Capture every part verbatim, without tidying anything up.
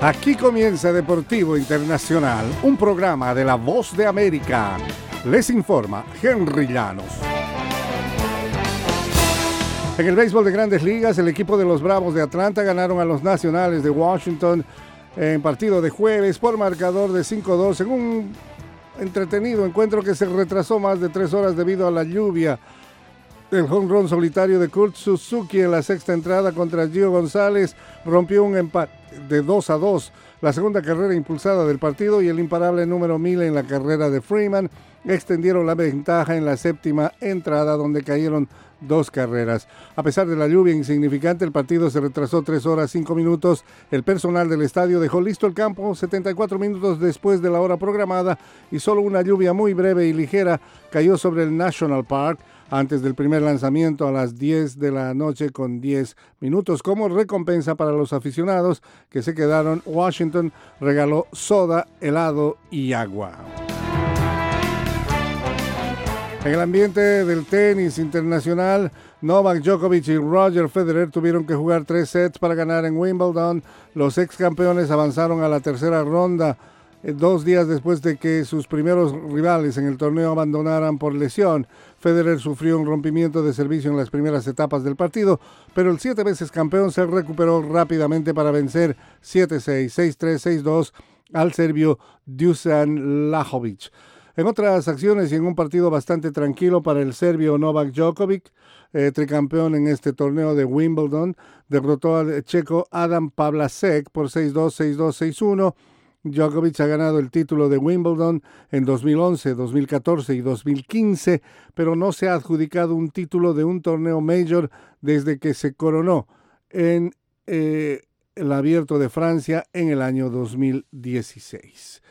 Aquí comienza Deportivo Internacional, un programa de La Voz de América. Les informa Henry Llanos. En el béisbol de Grandes Ligas, el equipo de los Bravos de Atlanta ganaron a los Nacionales de Washington en partido de jueves por marcador de cinco a dos en un entretenido encuentro que se retrasó más de tres horas debido a la lluvia. El home run solitario de Kurt Suzuki en la sexta entrada contra Gio González rompió un empate de dos a dos, la segunda carrera impulsada del partido, y el imparable número mil en la carrera de Freeman extendieron la ventaja en la séptima entrada, donde cayeron dos carreras. A pesar de la lluvia insignificante, el partido se retrasó tres horas cinco minutos. El personal del estadio dejó listo el campo setenta y cuatro minutos después de la hora programada, y solo una lluvia muy breve y ligera cayó sobre el National Park antes del primer lanzamiento a las diez de la noche con diez minutos. Como recompensa para los aficionados que se quedaron, Washington regaló soda, helado y agua. En el ambiente del tenis internacional, Novak Djokovic y Roger Federer tuvieron que jugar tres sets para ganar en Wimbledon. Los ex campeones avanzaron a la tercera ronda eh, dos días después de que sus primeros rivales en el torneo abandonaran por lesión. Federer sufrió un rompimiento de servicio en las primeras etapas del partido, pero el siete veces campeón se recuperó rápidamente para vencer siete seis, seis tres, seis dos al serbio Dusan Lajovic. En otras acciones y en un partido bastante tranquilo para el serbio Novak Djokovic, eh, tricampeón en este torneo de Wimbledon, derrotó al checo Adam Pavlasek por seis dos, seis dos, seis uno. Djokovic ha ganado el título de Wimbledon en dos mil once, dos mil catorce y dos mil quince, pero no se ha adjudicado un título de un torneo major desde que se coronó en eh, el Abierto de Francia en el año dos mil dieciséis.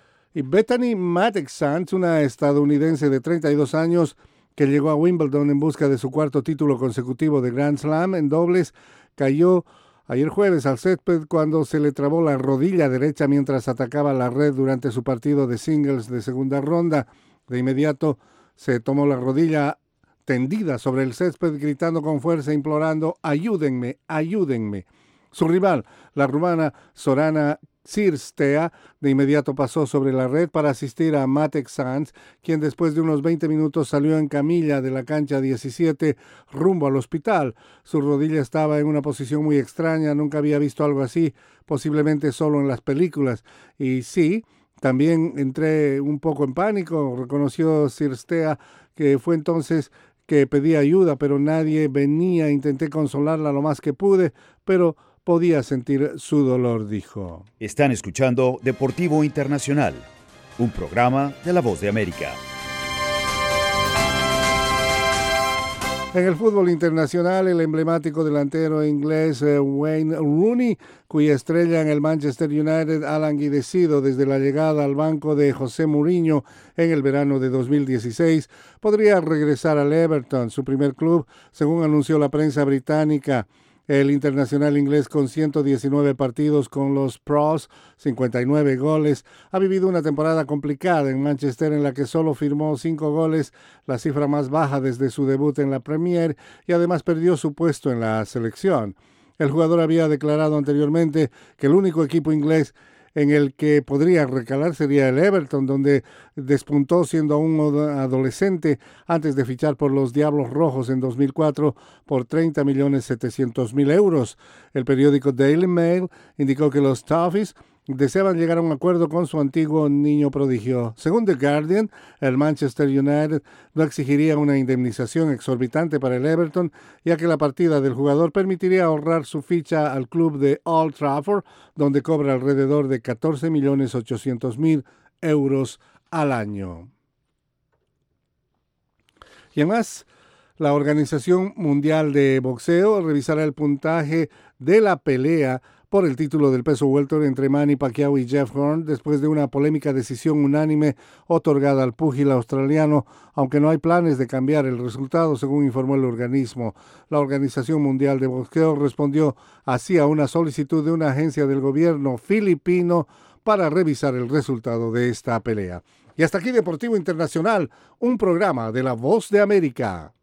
Y Bethany Mattek-Sands, una estadounidense de treinta y dos años que llegó a Wimbledon en busca de su cuarto título consecutivo de Grand Slam en dobles, cayó ayer jueves al césped cuando se le trabó la rodilla derecha mientras atacaba la red durante su partido de singles de segunda ronda. De inmediato se tomó la rodilla tendida sobre el césped, gritando con fuerza, implorando: «Ayúdenme, ayúdenme». Su rival, la rumana Sorana Cirstea, de inmediato pasó sobre la red para asistir a Mattek-Sands, quien después de unos veinte minutos salió en camilla de la cancha diecisiete rumbo al hospital. Su rodilla estaba en una posición muy extraña, nunca había visto algo así, posiblemente solo en las películas. Y sí, también entré un poco en pánico, reconoció Cirstea, que fue entonces que pedí ayuda, pero nadie venía. Intenté consolarla lo más que pude, pero podía sentir su dolor, dijo. Están escuchando Deportivo Internacional, un programa de La Voz de América. En el fútbol internacional, el emblemático delantero inglés eh, Wayne Rooney, cuya estrella en el Manchester United ha languidecido desde la llegada al banco de José Mourinho en el verano de dos mil dieciséis, podría regresar al Everton, su primer club, según anunció la prensa británica. El internacional inglés, con ciento diecinueve partidos con los Pros, cincuenta y nueve goles, ha vivido una temporada complicada en Manchester en la que solo firmó cinco goles, la cifra más baja desde su debut en la Premier, y además perdió su puesto en la selección. El jugador había declarado anteriormente que el único equipo inglés en el que podría recalar sería el Everton, donde despuntó siendo aún adolescente antes de fichar por los Diablos Rojos en dos mil cuatro por treinta millones setecientos mil euros. El periódico Daily Mail indicó que los Toffees deseaban llegar a un acuerdo con su antiguo niño prodigio. Según The Guardian, el Manchester United no exigiría una indemnización exorbitante para el Everton, ya que la partida del jugador permitiría ahorrar su ficha al club de Old Trafford, donde cobra alrededor de catorce millones ochocientos mil euros al año. Y además, la Organización Mundial de Boxeo revisará el puntaje de la pelea por el título del peso welter entre Manny Pacquiao y Jeff Horn, después de una polémica decisión unánime otorgada al púgil australiano, aunque no hay planes de cambiar el resultado, según informó el organismo. La Organización Mundial de Boxeo respondió así a una solicitud de una agencia del gobierno filipino para revisar el resultado de esta pelea. Y hasta aquí Deportivo Internacional, un programa de La Voz de América.